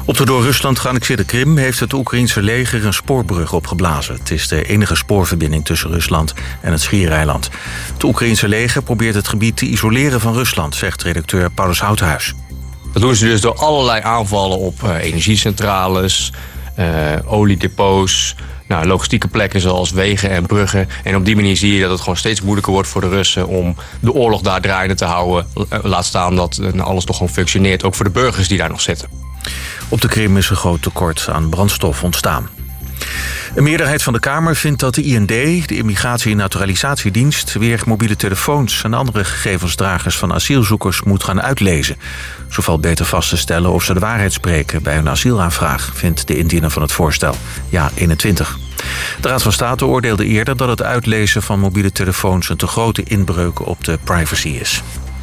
Op de door Rusland geannexeerde Krim heeft het Oekraïense leger een spoorbrug opgeblazen. Het is de enige spoorverbinding tussen Rusland en het Schiereiland. Het Oekraïense leger probeert het gebied te isoleren van Rusland, zegt redacteur Paulus Houthuis. Dat doen ze dus door allerlei aanvallen op energiecentrales, oliedepots, logistieke plekken zoals wegen en bruggen. En op die manier zie je dat het gewoon steeds moeilijker wordt voor de Russen om de oorlog daar draaiende te houden. Laat staan dat alles toch gewoon functioneert, ook voor de burgers die daar nog zitten. Op de Krim is een groot tekort aan brandstof ontstaan. Een meerderheid van de Kamer vindt dat de IND, de Immigratie- en Naturalisatiedienst, weer mobiele telefoons en andere gegevensdragers van asielzoekers moet gaan uitlezen. Zo valt beter vast te stellen of ze de waarheid spreken bij hun asielaanvraag, vindt de indiener van het voorstel, Ja21. De Raad van State oordeelde eerder dat het uitlezen van mobiele telefoons een te grote inbreuk op de privacy is.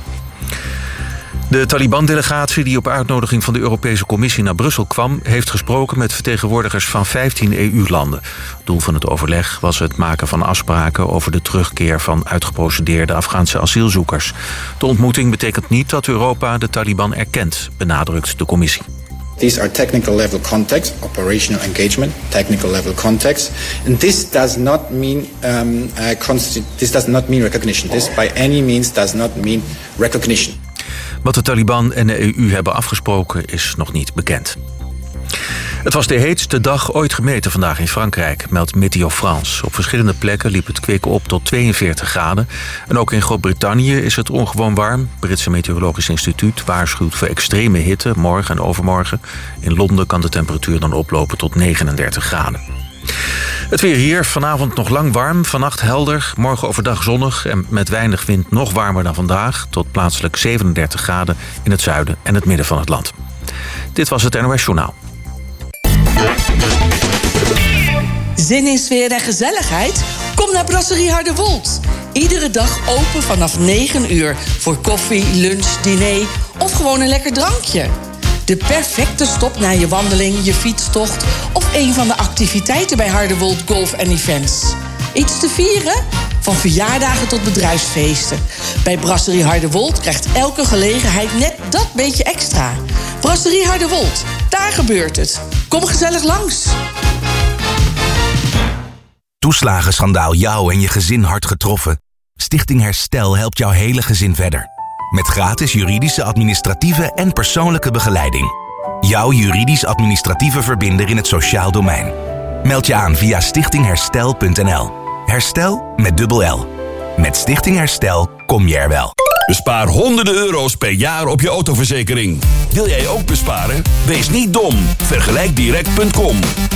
De Taliban-delegatie die op uitnodiging van de Europese Commissie naar Brussel kwam, heeft gesproken met vertegenwoordigers van 15 EU-landen. Doel van het overleg was het maken van afspraken over de terugkeer van uitgeprocedeerde Afghaanse asielzoekers. De ontmoeting betekent niet dat Europa de Taliban erkent, benadrukt de Commissie. These are technical level contacts, operational engagement, technical level contacts, and this does not mean recognition. This by any means does not mean recognition. Wat de Taliban en de EU hebben afgesproken is nog niet bekend. Het was de heetste dag ooit gemeten vandaag in Frankrijk, meldt Météo France. Op verschillende plekken liep het kwik op tot 42 graden. En ook in Groot-Brittannië is het ongewoon warm. Het Britse Meteorologisch Instituut waarschuwt voor extreme hitte morgen en overmorgen. In Londen kan de temperatuur dan oplopen tot 39 graden. Het weer hier, vanavond nog lang warm, vannacht helder, morgen overdag zonnig en met weinig wind nog warmer dan vandaag, tot plaatselijk 37 graden in het zuiden en het midden van het land. Dit was het NOS Journaal. Zin in sfeer en gezelligheid? Kom naar Brasserie Hardewold. Iedere dag open vanaf 9 uur voor koffie, lunch, diner of gewoon een lekker drankje. De perfecte stop na je wandeling, je fietstocht of een van de activiteiten bij Hardewold Golf en Events. Iets te vieren? Van verjaardagen tot bedrijfsfeesten. Bij Brasserie Hardewold krijgt elke gelegenheid net dat beetje extra. Brasserie Hardewold, daar gebeurt het. Kom gezellig langs. Toeslagenschandaal jou en je gezin hard getroffen? Stichting Herstel helpt jouw hele gezin verder. Met gratis juridische, administratieve en persoonlijke begeleiding. Jouw juridisch-administratieve verbinder in het sociaal domein. Meld je aan via stichtingherstel.nl. Herstel met dubbel L. Met Stichting Herstel kom je er wel. Bespaar honderden euro's per jaar op je autoverzekering. Wil jij ook besparen? Wees niet dom. Vergelijkdirect.com.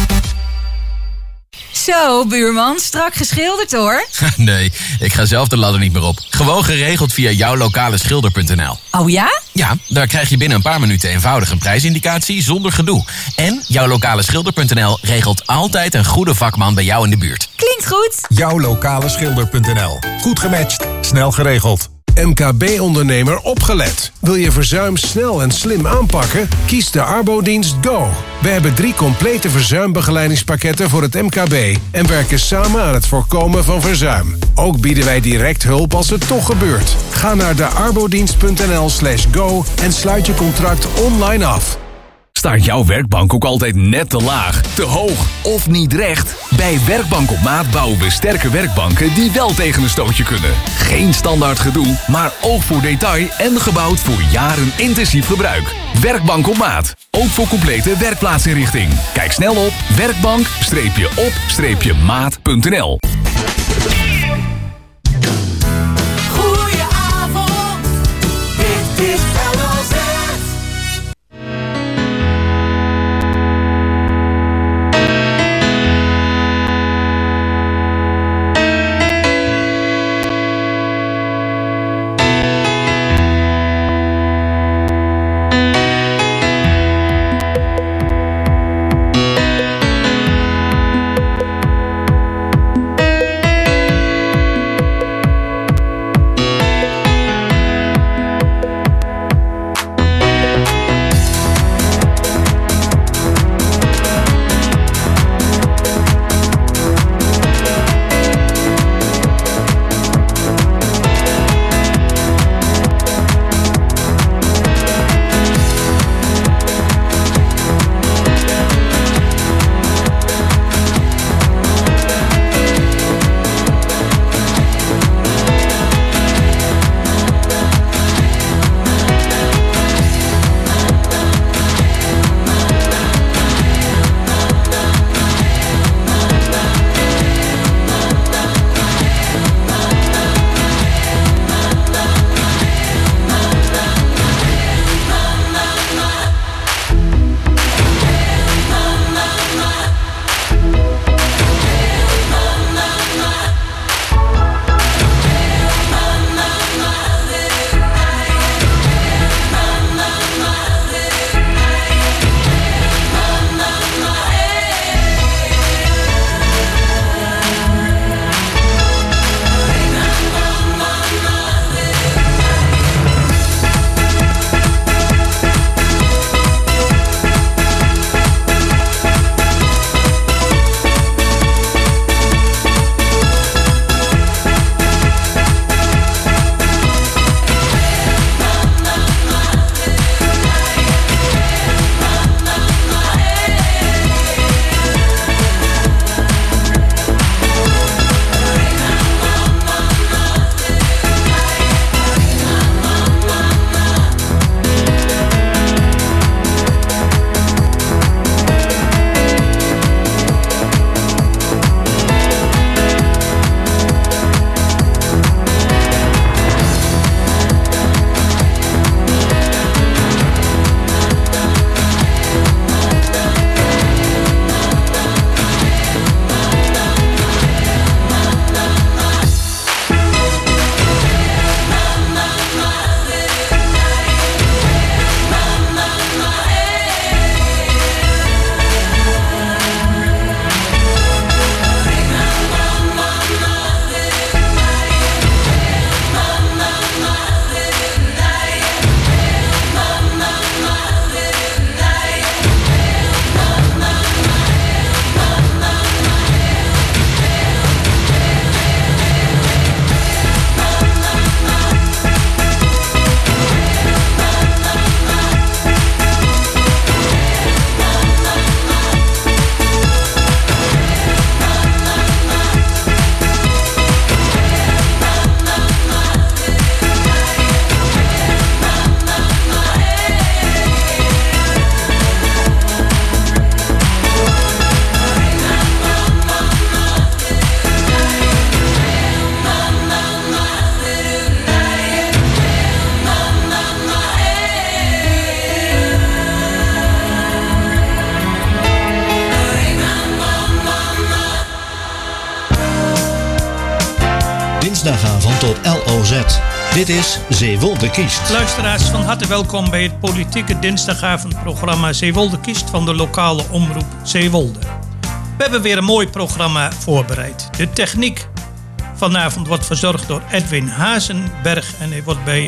Zo, buurman, strak geschilderd hoor. Nee, ik ga zelf de ladder niet meer op. Gewoon geregeld via jouwlokalschilder.nl. Oh ja? Ja, daar krijg je binnen een paar minuten eenvoudig een prijsindicatie zonder gedoe. En jouwlokalschilder.nl regelt altijd een goede vakman bij jou in de buurt. Klinkt goed. Jouwlokalschilder.nl. Goed gematcht, snel geregeld. MKB-ondernemer opgelet. Wil je verzuim snel en slim aanpakken? Kies de Arbodienst Go. We hebben 3 complete verzuimbegeleidingspakketten voor het MKB en werken samen aan het voorkomen van verzuim. Ook bieden wij direct hulp als het toch gebeurt. Ga naar de arbodienst.nl/go en sluit je contract online af. Staat jouw werkbank ook altijd net te laag, te hoog of niet recht? Bij Werkbank op Maat bouwen we sterke werkbanken die wel tegen een stootje kunnen. Geen standaard gedoe, maar oog voor detail en gebouwd voor jaren intensief gebruik. Werkbank op Maat, ook voor complete werkplaatsinrichting. Kijk snel op werkbank-op-maat.nl. Goedenavond, dit is LOZ. dinsdagavond op LOZ. Dit is Zeewolde Kiest. Luisteraars, van harte welkom bij het politieke dinsdagavondprogramma Zeewolde Kiest van de lokale omroep Zeewolde. We hebben weer een mooi programma voorbereid. De techniek vanavond wordt verzorgd door Edwin Hazenberg en hij wordt bij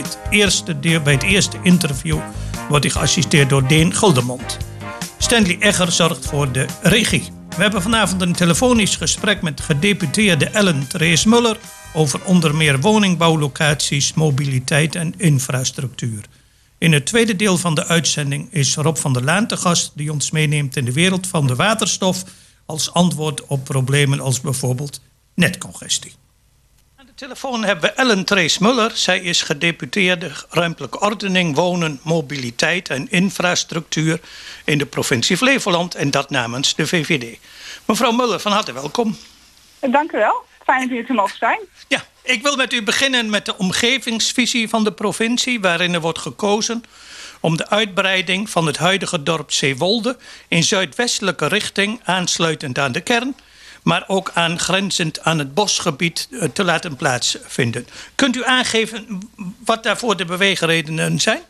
het eerste interview wordt hij geassisteerd door Deen Guldemond. Stanley Egger zorgt voor de regie. We hebben vanavond een telefonisch gesprek met gedeputeerde Ellen Therese Muller over onder meer woningbouwlocaties, mobiliteit en infrastructuur. In het tweede deel van de uitzending is Rob van der Laan te gast die ons meeneemt in de wereld van de waterstof als antwoord op problemen als bijvoorbeeld netcongestie. Aan de telefoon hebben we Ellen Therese Muller. Zij is gedeputeerde ruimtelijke ordening, wonen, mobiliteit en infrastructuur in de provincie Flevoland en dat namens de VVD. Mevrouw Muller, van harte welkom. Dank u wel. Fijn dat u hier te mogen zijn. Ja, ik wil met u beginnen met de omgevingsvisie van de provincie, waarin er wordt gekozen om de uitbreiding van het huidige dorp Zeewolde in zuidwestelijke richting, aansluitend aan de kern, maar ook aangrenzend aan het bosgebied te laten plaatsvinden. Kunt u aangeven wat daarvoor de beweegredenen zijn?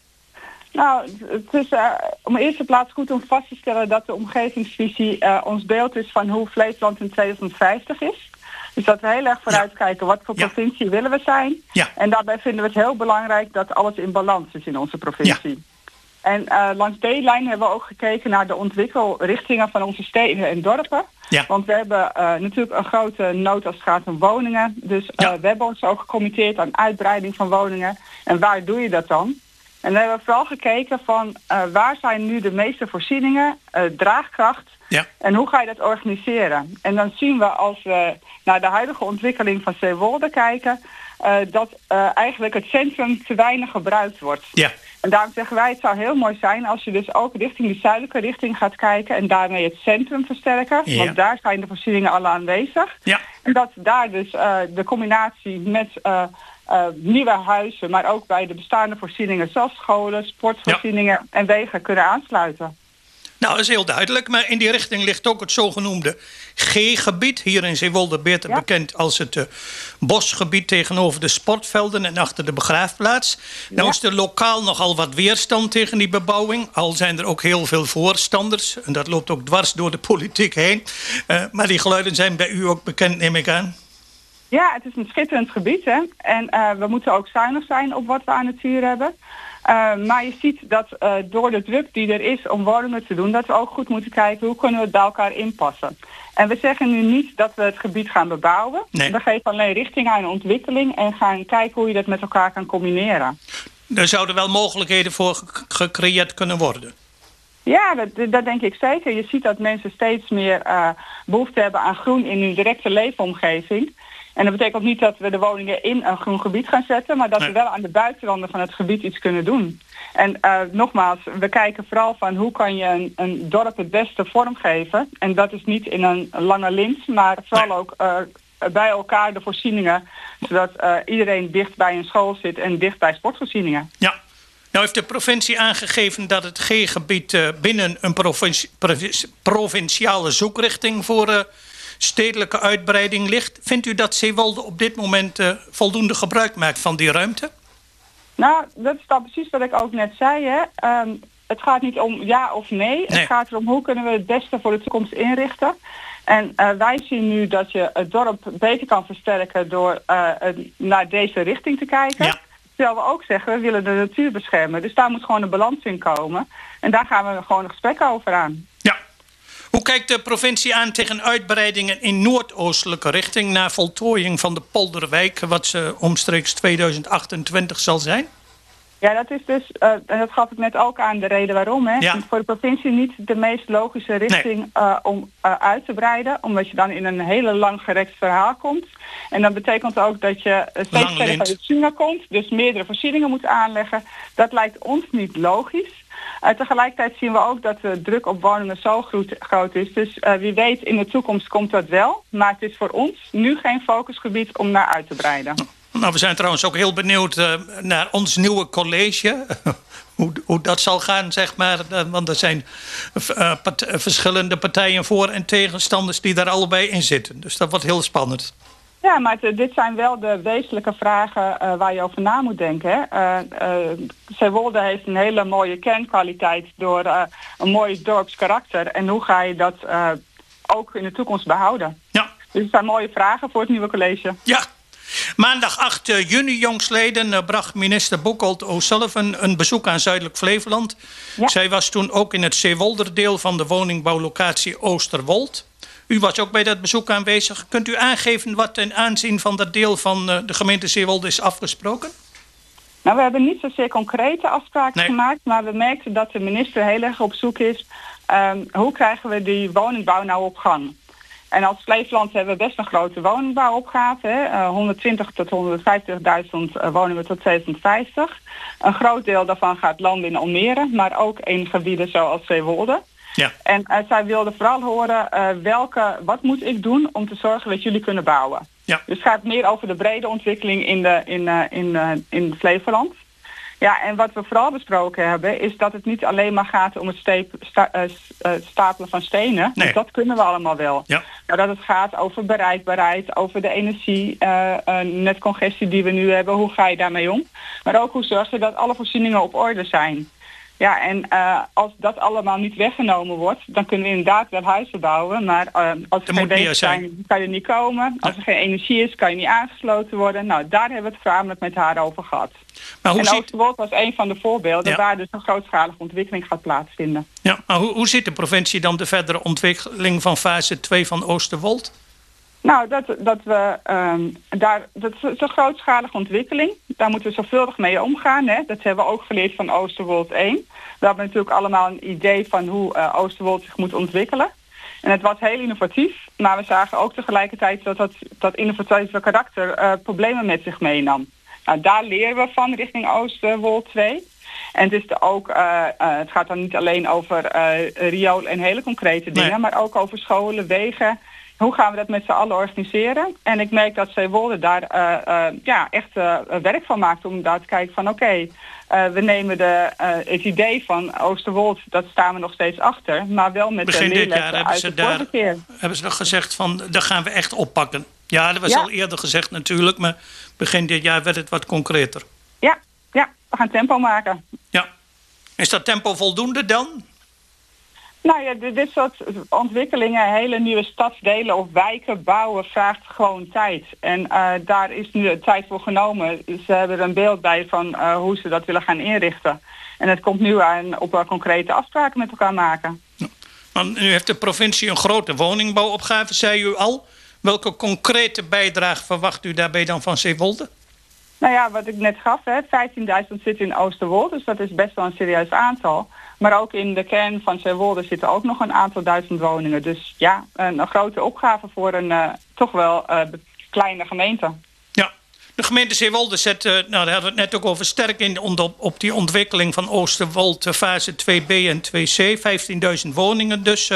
Nou, het is om de eerste plaats goed om vast te stellen dat de omgevingsvisie ons beeld is van hoe Flevoland in 2050 is. Dus dat we heel erg vooruitkijken wat voor provincie willen we zijn. Ja. En daarbij vinden we het heel belangrijk dat alles in balans is in onze provincie. Ja. En langs die lijn hebben we ook gekeken naar de ontwikkelrichtingen van onze steden en dorpen. Ja. Want we hebben natuurlijk een grote nood als het gaat om woningen. Dus we hebben ons ook gecommitteerd aan uitbreiding van woningen. En waar doe je dat dan? En dan hebben we vooral gekeken van waar zijn nu de meeste voorzieningen, draagkracht en hoe ga je dat organiseren? En dan zien we als we naar de huidige ontwikkeling van Zeewolde kijken, dat eigenlijk het centrum te weinig gebruikt wordt. Ja. En daarom zeggen wij het zou heel mooi zijn als je dus ook richting de zuidelijke richting gaat kijken en daarmee het centrum versterken. Ja. Want daar zijn de voorzieningen al aanwezig. Ja. En dat daar dus de combinatie met nieuwe huizen, maar ook bij de bestaande voorzieningen zoals scholen, sportvoorzieningen en wegen kunnen aansluiten. Nou, dat is heel duidelijk, maar in die richting ligt ook het zogenoemde G-gebied. Hier in Zeewolde beter bekend als het bosgebied tegenover de sportvelden en achter de begraafplaats. Nou is er lokaal nogal wat weerstand tegen die bebouwing. Al zijn er ook heel veel voorstanders. En dat loopt ook dwars door de politiek heen. Maar die geluiden zijn bij u ook bekend, neem ik aan. Ja, het is een schitterend gebied. Hè? En we moeten ook zuinig zijn op wat we aan het vuur hebben. Maar je ziet dat door de druk die er is om woningen te doen, dat we ook goed moeten kijken hoe kunnen we het bij elkaar inpassen. En we zeggen nu niet dat we het gebied gaan bebouwen. Nee. We geven alleen richting aan ontwikkeling en gaan kijken hoe je dat met elkaar kan combineren. Er zouden wel mogelijkheden voor gecreëerd kunnen worden. Ja, dat denk ik zeker. Je ziet dat mensen steeds meer behoefte hebben aan groen in hun directe leefomgeving. En dat betekent niet dat we de woningen in een groen gebied gaan zetten, maar dat we wel aan de buitenranden van het gebied iets kunnen doen. En nogmaals, we kijken vooral van hoe kan je een dorp het beste vormgeven. En dat is niet in een lange lint, maar vooral ook bij elkaar de voorzieningen, zodat iedereen dicht bij een school zit en dicht bij sportvoorzieningen. Ja. Nou heeft de provincie aangegeven dat het G-gebied binnen een provinciale zoekrichting voor stedelijke uitbreiding ligt. Vindt u dat Zeewolde op dit moment voldoende gebruik maakt van die ruimte? Nou, dat is dan precies wat ik ook net zei. Hè. Het gaat niet om ja of nee. Het gaat erom hoe kunnen we het beste voor de toekomst inrichten. En wij zien nu dat je het dorp beter kan versterken door naar deze richting te kijken. Ja. Terwijl we ook zeggen, we willen de natuur beschermen. Dus daar moet gewoon een balans in komen. En daar gaan we gewoon een gesprek over aan. Ja. Hoe kijkt de provincie aan tegen uitbreidingen in noordoostelijke richting na voltooiing van de Polderwijk, wat ze omstreeks 2028 zal zijn? Ja, dat is dus, en dat gaf ik net ook aan de reden waarom. Hè. Ja. Voor de provincie niet de meest logische richting om uit te breiden. Omdat je dan in een hele langgerekt verhaal komt. En dat betekent ook dat je steeds verder van de China komt. Dus meerdere voorzieningen moet aanleggen. Dat lijkt ons niet logisch. Tegelijkertijd zien we ook dat de druk op woningen zo groot is. Dus wie weet in de toekomst komt dat wel. Maar het is voor ons nu geen focusgebied om naar uit te breiden. Nou, we zijn trouwens ook heel benieuwd naar ons nieuwe college. Hoe dat zal gaan, zeg maar. Want er zijn verschillende partijen voor en tegenstanders die daar allebei in zitten. Dus dat wordt heel spannend. Ja, maar dit zijn wel de wezenlijke vragen waar je over na moet denken. Zeewolde heeft een hele mooie kernkwaliteit door een mooi dorpskarakter. En hoe ga je dat ook in de toekomst behouden? Ja. Dus het zijn mooie vragen voor het nieuwe college. Ja. Maandag 8 juni jongstleden bracht minister Boekholt O'Sullivan een bezoek aan Zuidelijk Flevoland. Ja. Zij was toen ook in het Zeewolderdeel van de woningbouwlocatie Oosterwold. U was ook bij dat bezoek aanwezig. Kunt u aangeven wat ten aanzien van dat deel van de gemeente Zeewolde is afgesproken? Nou, we hebben niet zozeer concrete afspraken gemaakt, maar we merkten dat de minister heel erg op zoek is. Hoe krijgen we die woningbouw nou op gang? En als Flevoland hebben we best een grote woningbouwopgave. 120 tot 150.000 woningen tot 2050. Een groot deel daarvan gaat landen in Almere, maar ook in gebieden zoals Zeewolde. Ja. En zij wilden vooral horen wat moet ik doen om te zorgen dat jullie kunnen bouwen. Ja. Dus het gaat meer over de brede ontwikkeling in Flevoland. Ja, en wat we vooral besproken hebben is dat het niet alleen maar gaat om het stapelen van stenen. Nee. Dat kunnen we allemaal wel. Ja. Maar dat het gaat over bereikbaarheid, over de energie, netcongestie die we nu hebben. Hoe ga je daarmee om? Maar ook hoe zorg je dat alle voorzieningen op orde zijn. Ja, en als dat allemaal niet weggenomen wordt, dan kunnen we inderdaad wel huizen bouwen. Maar als er geen wegen zijn, kan je niet komen. Als er geen energie is, kan je niet aangesloten worden. Nou, daar hebben we het voornamelijk met haar over gehad. Maar en Oosterwold was een van de voorbeelden waar dus een grootschalige ontwikkeling gaat plaatsvinden. Ja, maar hoe ziet de provincie dan de verdere ontwikkeling van fase 2 van Oosterwold? Nou, dat is een grootschalige ontwikkeling. Daar moeten we zorgvuldig mee omgaan. Hè. Dat hebben we ook geleerd van Oosterwold 1. We hebben natuurlijk allemaal een idee van hoe Oosterwold zich moet ontwikkelen. En het was heel innovatief, maar we zagen ook tegelijkertijd dat innovatieve karakter problemen met zich meenam. Nou, daar leren we van richting Oosterwold 2. En het gaat dan niet alleen over riool en hele concrete dingen, maar ook over scholen, wegen. Hoe gaan we dat met z'n allen organiseren? En ik merk dat Zeewolde daar echt werk van maakt om daar te kijken van we nemen het idee van Oosterwold, dat staan we nog steeds achter, maar wel met de leerlessen uit de vorige keer. Hebben ze nog gezegd van, dat gaan we echt oppakken. Ja, dat was al eerder gezegd natuurlijk, maar begin dit jaar werd het wat concreter. Ja, we gaan tempo maken. Ja. Is dat tempo voldoende dan? Nou ja, dit soort ontwikkelingen, hele nieuwe stadsdelen of wijken bouwen, vraagt gewoon tijd. En daar is nu tijd voor genomen. Ze hebben er een beeld bij van hoe ze dat willen gaan inrichten. En het komt nu aan op concrete afspraken met elkaar maken. Ja. Nu heeft de provincie een grote woningbouwopgave, zei u al. Welke concrete bijdrage verwacht u daarbij dan van Zeewolde? Nou ja, wat ik net gaf, 15.000 zitten in Oosterwold, dus dat is best wel een serieus aantal. Maar ook in de kern van Zeewolde zitten ook nog een aantal duizend woningen. Dus ja, een grote opgave voor een toch wel kleine gemeente. Ja, de gemeente Zeewolde zet, daar hadden we het net ook over, sterk in op die ontwikkeling van Oosterwold fase 2B en 2C. 15.000 woningen dus.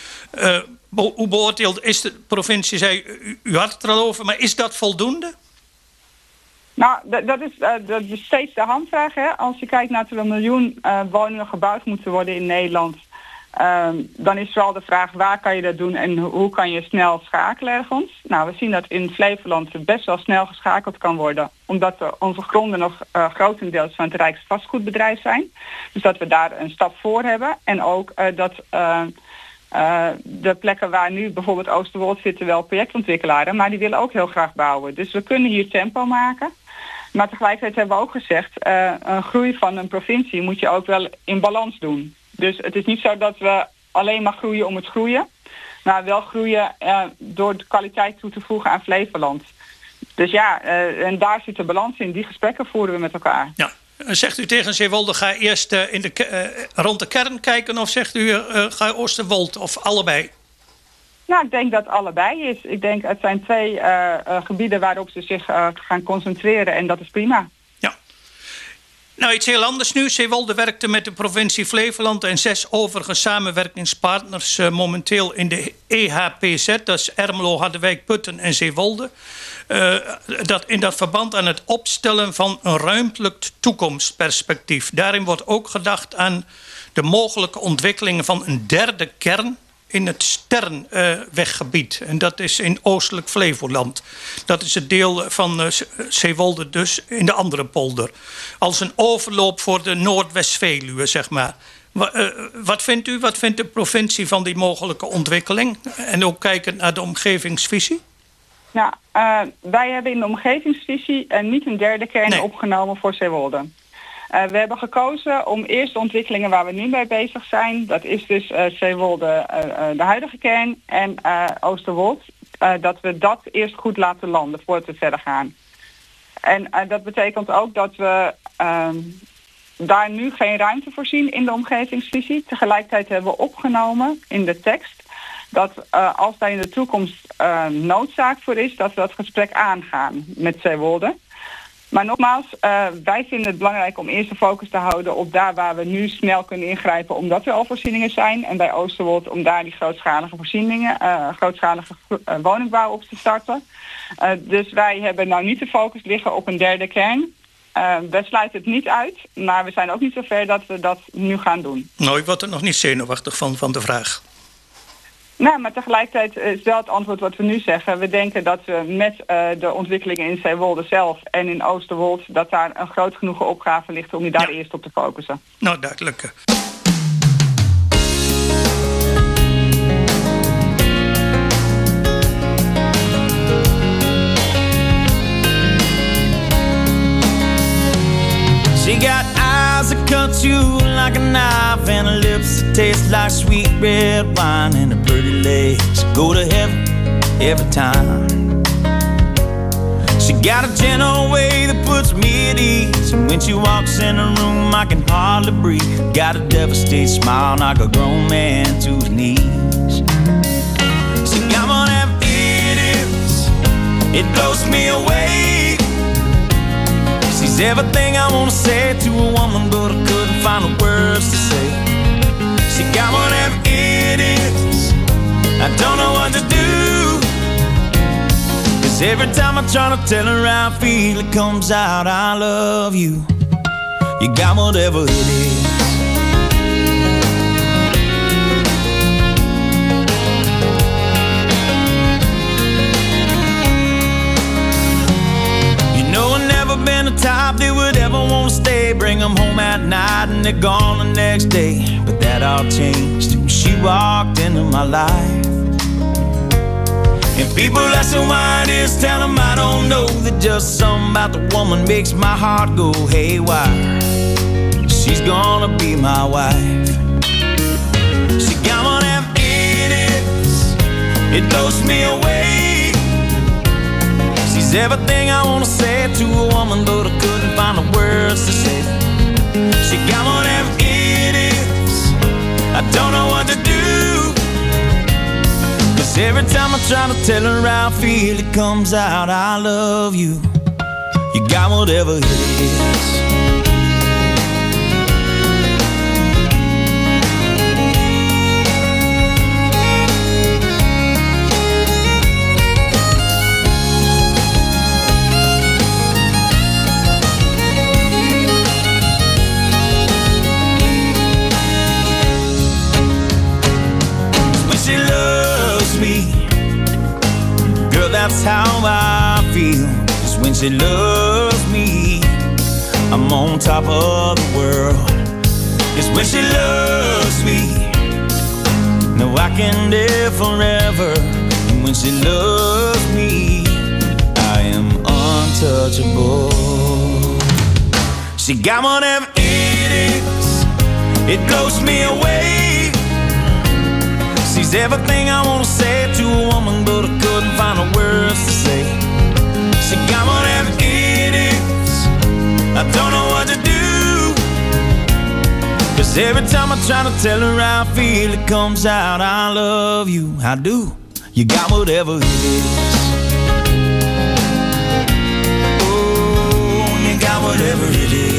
Hoe beoordeeld is de provincie, zei u had het er al over, maar is dat voldoende? Nou, dat is steeds de hamvraag. Hè? Als je kijkt naar dat er 1 miljoen woningen gebouwd moeten worden in Nederland, dan is vooral de vraag waar kan je dat doen en hoe kan je snel schakelen ergens. Nou, we zien dat in Flevoland best wel snel geschakeld kan worden, omdat onze gronden nog grotendeels van het Rijksvastgoedbedrijf zijn. Dus dat we daar een stap voor hebben. En ook dat de plekken waar nu bijvoorbeeld Oosterwold zitten wel projectontwikkelaren, maar die willen ook heel graag bouwen. Dus we kunnen hier tempo maken. Maar tegelijkertijd hebben we ook gezegd, een groei van een provincie moet je ook wel in balans doen. Dus het is niet zo dat we alleen maar groeien om het groeien, maar wel groeien door de kwaliteit toe te voegen aan Flevoland. Dus ja, en daar zit de balans in. Die gesprekken voeren we met elkaar. Ja. Zegt u tegen Zeewolde, ga eerst rond de kern kijken, of zegt u ga Oosterwold, of allebei? Nou, ik denk dat allebei is. Ik denk het zijn 2 gebieden waarop ze zich gaan concentreren en dat is prima. Ja. Nou, iets heel anders nu. Zeewolde werkte met de provincie Flevoland en 6 overige samenwerkingspartners momenteel in de EHPZ. Dat is Ermelo, Harderwijk, Putten en Zeewolde. In dat verband aan het opstellen van een ruimtelijk toekomstperspectief. Daarin wordt ook gedacht aan de mogelijke ontwikkelingen van een 3e kern in het Sternweggebied. En dat is in oostelijk Flevoland. Dat is het deel van Zeewolde dus in de andere polder. Als een overloop voor de Noordwest-Veluwe, zeg maar. Wat vindt u? Wat vindt de provincie van die mogelijke ontwikkeling? En ook kijkend naar de omgevingsvisie? Nou, wij hebben in de omgevingsvisie niet een derde kern opgenomen voor Zeewolde. We hebben gekozen om eerst de ontwikkelingen waar we nu mee bezig zijn, dat is dus Zeewolde, de huidige kern, en Oosterwold, dat we dat eerst goed laten landen voordat we verder gaan. En dat betekent ook dat we daar nu geen ruimte voor zien in de omgevingsvisie. Tegelijkertijd hebben we opgenomen in de tekst dat als daar in de toekomst noodzaak voor is, dat we dat gesprek aangaan met Zeewolde. Maar nogmaals, wij vinden het belangrijk om eerst de focus te houden op daar waar we nu snel kunnen ingrijpen, omdat er al voorzieningen zijn. En bij Oosterwold om daar die grootschalige voorzieningen, grootschalige woningbouw op te starten. Dus wij hebben nou niet de focus liggen op een derde kern. We sluiten het niet uit, maar we zijn ook niet zover dat we dat nu gaan doen. Nou, ik word er nog niet zenuwachtig van de vraag. Nou, maar tegelijkertijd is wel het antwoord wat we nu zeggen. We denken dat we met de ontwikkelingen in Zeewolde zelf en in Oosterwold, dat daar een groot genoeg opgave ligt om je daar eerst op te focussen. Nou, duidelijk. She got eyes that cut you like a knife, and her lips that taste like sweet red wine, and her pretty legs go to heaven every time. She got a gentle way that puts me at ease, and when she walks in the room I can hardly breathe. Got a devastated smile, knock a grown man to his knees. She got one of them idiots, it blows me away. She's everything I wanna say to a woman, but I couldn't find the words to say. She got one of them idiots, I don't know what to do. 'Cause every time I try to tell her how I feel, it comes out, I love you. You got whatever it is. Been the type that would ever want to stay, bring them home at night and they're gone the next day. But that all changed when she walked into my life. And people ask me why it is, tell them I don't know, that just something about the woman makes my heart go haywire. She's gonna be my wife. She got one of them idiots, it blows me away. She's everything I wanna say to a woman, but I couldn't find the words to say. She got one of them idiots, I don't know what to do. 'Cause every time I try to tell her how I feel, it comes out, I love you. You got whatever it is. That's how I feel, 'cause when she loves me, I'm on top of the world. 'Cause when she loves me, no, I can live forever. And when she loves me, I am untouchable. She got one of them idiots, it blows me away. She's everything I wanna say to a woman, but I couldn't find the words to say. She got one of them idiots, I don't know what to do. 'Cause every time I try to tell her how I feel, it comes out, I love you, I do. You got whatever it is. Oh, you got whatever it is.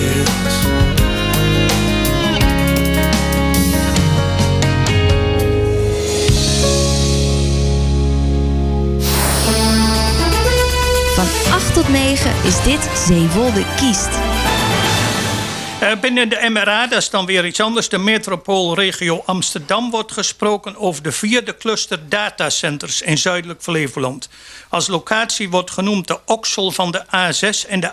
Van 8 tot 9 is dit Zeewolde Kiest. Binnen de MRA, dat is dan weer iets anders. De metropoolregio Amsterdam wordt gesproken over de 4e cluster datacenters in zuidelijk Flevoland. Als locatie wordt genoemd de oksel van de A6 en de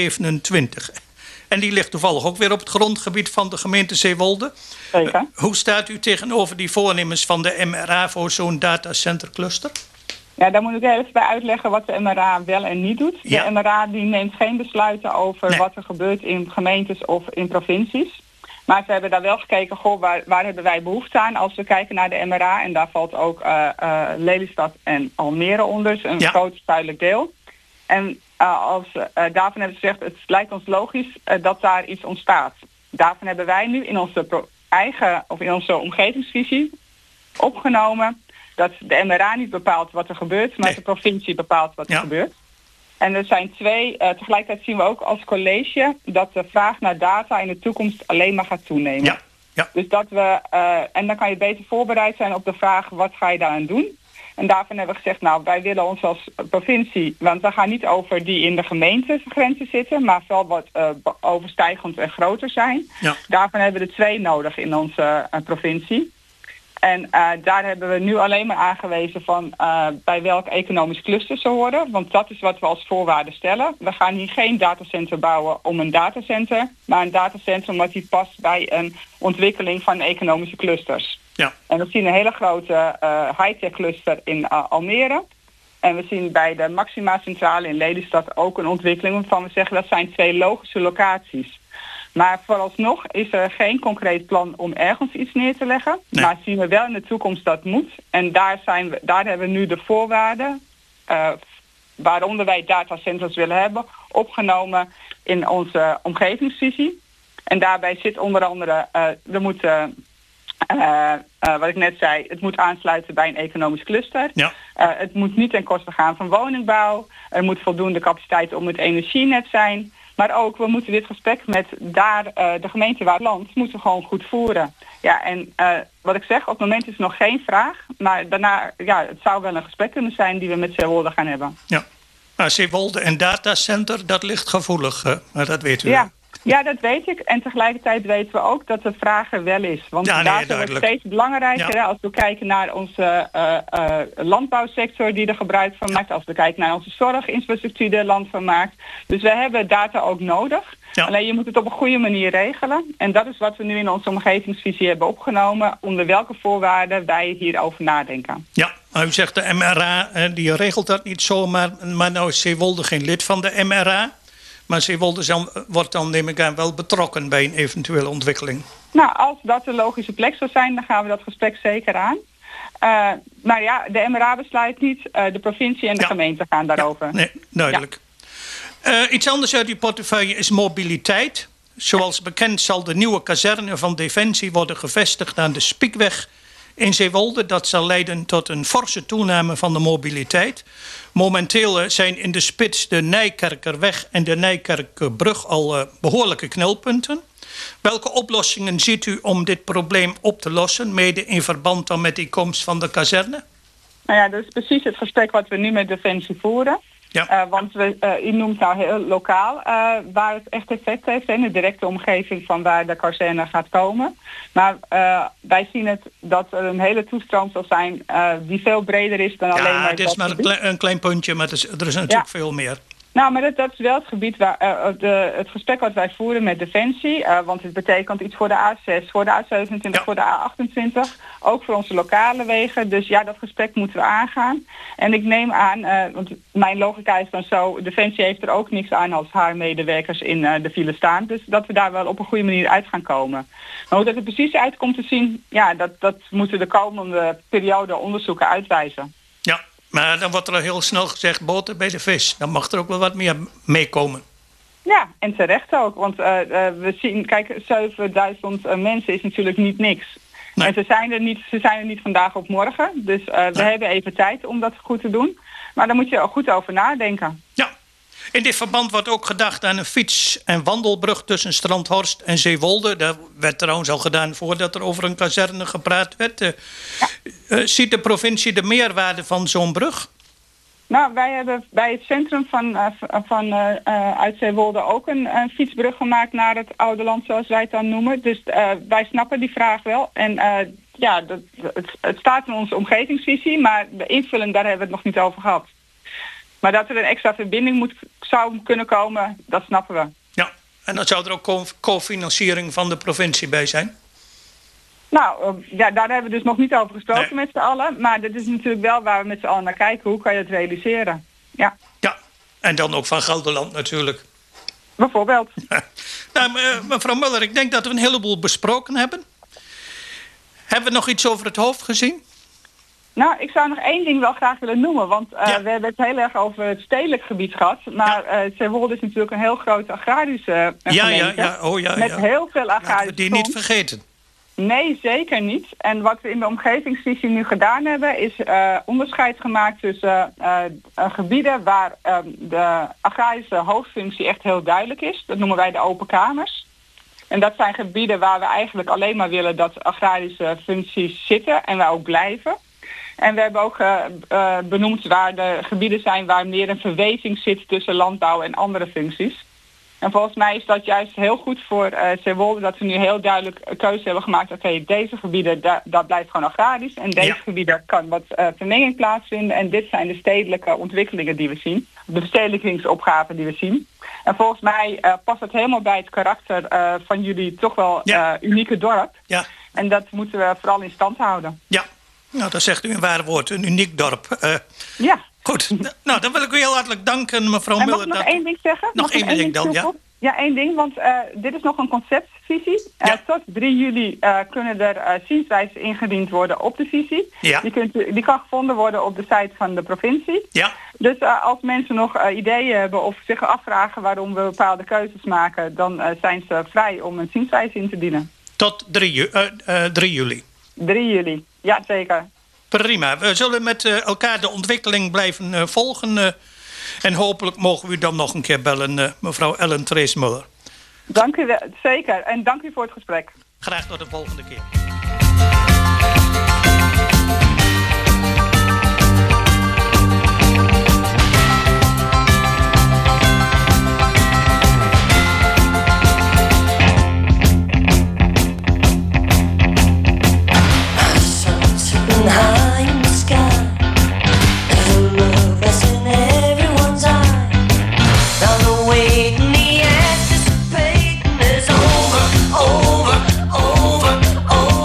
A27. En die ligt toevallig ook weer op het grondgebied van de gemeente Zeewolde. Zeker. Hoe staat u tegenover die voornemens van de MRA voor zo'n datacentercluster? Ja, daar moet ik even bij uitleggen wat de MRA wel en niet doet. Ja. De MRA die neemt geen besluiten over Nee. wat er gebeurt in gemeentes of in provincies. Maar ze hebben daar wel gekeken, waar hebben wij behoefte aan als we kijken naar de MRA. En daar valt ook Lelystad en Almere onder, dus een groot zuidelijk deel. En daarvan hebben ze gezegd, het lijkt ons logisch dat daar iets ontstaat. Daarvan hebben wij nu in onze in onze omgevingsvisie opgenomen dat de MRA niet bepaalt wat er gebeurt, maar de provincie bepaalt wat er gebeurt. En er zijn twee, tegelijkertijd zien we ook als college dat de vraag naar data in de toekomst alleen maar gaat toenemen. Ja. Ja. Dus dat we, en dan kan je beter voorbereid zijn op de vraag, wat ga je daaraan doen? En daarvan hebben we gezegd, nou, wij willen ons als provincie, want we gaan niet over die in de gemeentegrenzen zitten, maar wel wat overstijgend en groter zijn. Ja. Daarvan hebben we er 2 nodig in onze provincie. En daar hebben we nu alleen maar aangewezen van bij welk economisch cluster ze horen. Want dat is wat we als voorwaarde stellen. We gaan hier geen datacenter bouwen om een datacenter, maar een datacenter omdat die past bij een ontwikkeling van economische clusters. Ja. En we zien een hele grote high-tech cluster in Almere. En we zien bij de Maxima Centrale in Lelystad ook een ontwikkeling waarvan we zeggen dat zijn 2 logische locaties. Maar vooralsnog is er geen concreet plan om ergens iets neer te leggen. Nee. Maar zien we wel in de toekomst dat moet. En daar hebben we nu de voorwaarden, waaronder wij datacenters willen hebben, opgenomen in onze omgevingsvisie. En daarbij zit onder andere, wat ik net zei, het moet aansluiten bij een economisch cluster. Ja. Het moet niet ten koste gaan van woningbouw. Er moet voldoende capaciteit om het energienet zijn. Maar ook, we moeten dit gesprek met de gemeente waar het land moeten we gewoon goed voeren. Ja, en wat ik zeg, op het moment is het nog geen vraag. Maar daarna, het zou wel een gesprek kunnen zijn die we met Zeewolde gaan hebben. Ja, nou, Zeewolde en datacenter, dat ligt gevoelig, maar dat weet u. Ja, dat weet ik. En tegelijkertijd weten we ook dat de vraag er wel is. Want data wordt steeds belangrijker. Ja. Als we kijken naar onze landbouwsector die er gebruik van maakt. Als we kijken naar onze zorginfrastructuur die er land van maakt. Dus we hebben data ook nodig. Ja. Alleen je moet het op een goede manier regelen. En dat is wat we nu in onze omgevingsvisie hebben opgenomen. Onder welke voorwaarden wij hierover nadenken. Ja, maar u zegt de MRA, die regelt dat niet zomaar. Maar nou is Zeewolde geen lid van de MRA. Maar Zeewolde wordt dan, neem ik aan, wel betrokken bij een eventuele ontwikkeling. Nou, als dat de logische plek zou zijn, dan gaan we dat gesprek zeker aan. Maar ja, de MRA besluit niet. De provincie en de gemeente gaan daarover. Ja, nee, duidelijk. Ja. Iets anders uit uw portefeuille is mobiliteit. Zoals bekend zal de nieuwe kazerne van Defensie worden gevestigd aan de Spiekweg in Zeewolde. Dat zal leiden tot een forse toename van de mobiliteit. Momenteel zijn in de spits de Nijkerkerweg en de Nijkerkerbrug al behoorlijke knelpunten. Welke oplossingen ziet u om dit probleem op te lossen, mede in verband dan met die komst van de kazerne? Nou ja, dat is precies het gesprek wat we nu met Defensie voeren. Ja. Want u noemt nou heel lokaal waar het echt effect heeft in de directe omgeving van waar de kazerne gaat komen. Maar wij zien het dat er een hele toestroom zal zijn die veel breder is dan alleen maar... Ja, het is maar een klein puntje, maar er is natuurlijk veel meer. Nou, maar dat is wel het gebied waar het gesprek wat wij voeren met Defensie. Want het betekent iets voor de A6, voor de A27, voor de A28. Ook voor onze lokale wegen. Dus ja, dat gesprek moeten we aangaan. En ik neem aan, want mijn logica is dan zo, Defensie heeft er ook niks aan als haar medewerkers in de file staan. Dus dat we daar wel op een goede manier uit gaan komen. Maar hoe dat er precies uit komt te zien, ja, dat moeten de komende periode onderzoeken uitwijzen. Ja. Maar dan wordt er heel snel gezegd, boter bij de vis. Dan mag er ook wel wat meer meekomen. Ja, en terecht ook. Want we zien, kijk, 7000 mensen is natuurlijk niet niks. Nee. En ze zijn er niet vandaag op morgen. Dus we hebben even tijd om dat goed te doen. Maar daar moet je ook goed over nadenken. Ja. In dit verband wordt ook gedacht aan een fiets- en wandelbrug tussen Strandhorst en Zeewolde. Dat werd trouwens al gedaan voordat er over een kazerne gepraat werd. Ziet de provincie de meerwaarde van zo'n brug? Nou, wij hebben bij het centrum van uit Zeewolde ook een fietsbrug gemaakt naar het oude land, zoals wij het dan noemen. Dus wij snappen die vraag wel. En het staat in onze omgevingsvisie, maar de invulling, daar hebben we het nog niet over gehad. Maar dat er een extra verbinding zou kunnen komen, dat snappen we. Ja, en dan zou er ook cofinanciering van de provincie bij zijn? Nou, daar hebben we dus nog niet over gesproken met z'n allen. Maar dat is natuurlijk wel waar we met z'n allen naar kijken. Hoe kan je het realiseren? Ja. Ja, en dan ook van Gelderland natuurlijk. Bijvoorbeeld. Nou, mevrouw Muller, ik denk dat we een heleboel besproken hebben. Hebben we nog iets over het hoofd gezien? Nou, ik zou nog één ding wel graag willen noemen. Want we hebben het heel erg over het stedelijk gebied gehad. Maar Zeewolde is natuurlijk een heel grote agrarische gemeente. Met heel veel agrarische. Laten we die niet vergeten. Nee, zeker niet. En wat we in de omgevingsvisie nu gedaan hebben, is onderscheid gemaakt tussen gebieden waar de agrarische hoofdfunctie echt heel duidelijk is. Dat noemen wij de open kamers. En dat zijn gebieden waar we eigenlijk alleen maar willen dat agrarische functies zitten en waar ook blijven. En we hebben ook benoemd waar de gebieden zijn waar meer een verweving zit tussen landbouw en andere functies. En volgens mij is dat juist heel goed voor Zeewolde, dat we nu heel duidelijk een keuze hebben gemaakt. Oké, deze gebieden, dat blijft gewoon agrarisch. En deze gebieden kan wat vermenging plaatsvinden. En dit zijn de stedelijke ontwikkelingen die we zien. De verstedelijkingsopgaven die we zien. En volgens mij past dat helemaal bij het karakter van jullie toch wel unieke dorp. Ja. En dat moeten we vooral in stand houden. Ja, nou dat zegt u een waar woord, een uniek dorp. Ja. Goed, nou dan wil ik u heel hartelijk danken, mevrouw Muller. Mag ik nog één ding zeggen? Nog één ding dan, ja. Ja, één ding, want dit is nog een conceptvisie. Tot 3 juli kunnen er zienswijzen ingediend worden op de visie. Ja. Die kan gevonden worden op de site van de provincie. Ja. Dus als mensen nog ideeën hebben of zich afvragen waarom we bepaalde keuzes maken, dan zijn ze vrij om een zienswijze in te dienen. Tot 3 juli? 3 juli, ja zeker. Prima. We zullen met elkaar de ontwikkeling blijven volgen. En hopelijk mogen we u dan nog een keer bellen, mevrouw Ellen Trace Muller. Dank u wel, zeker. En dank u voor het gesprek. Graag tot de volgende keer. Over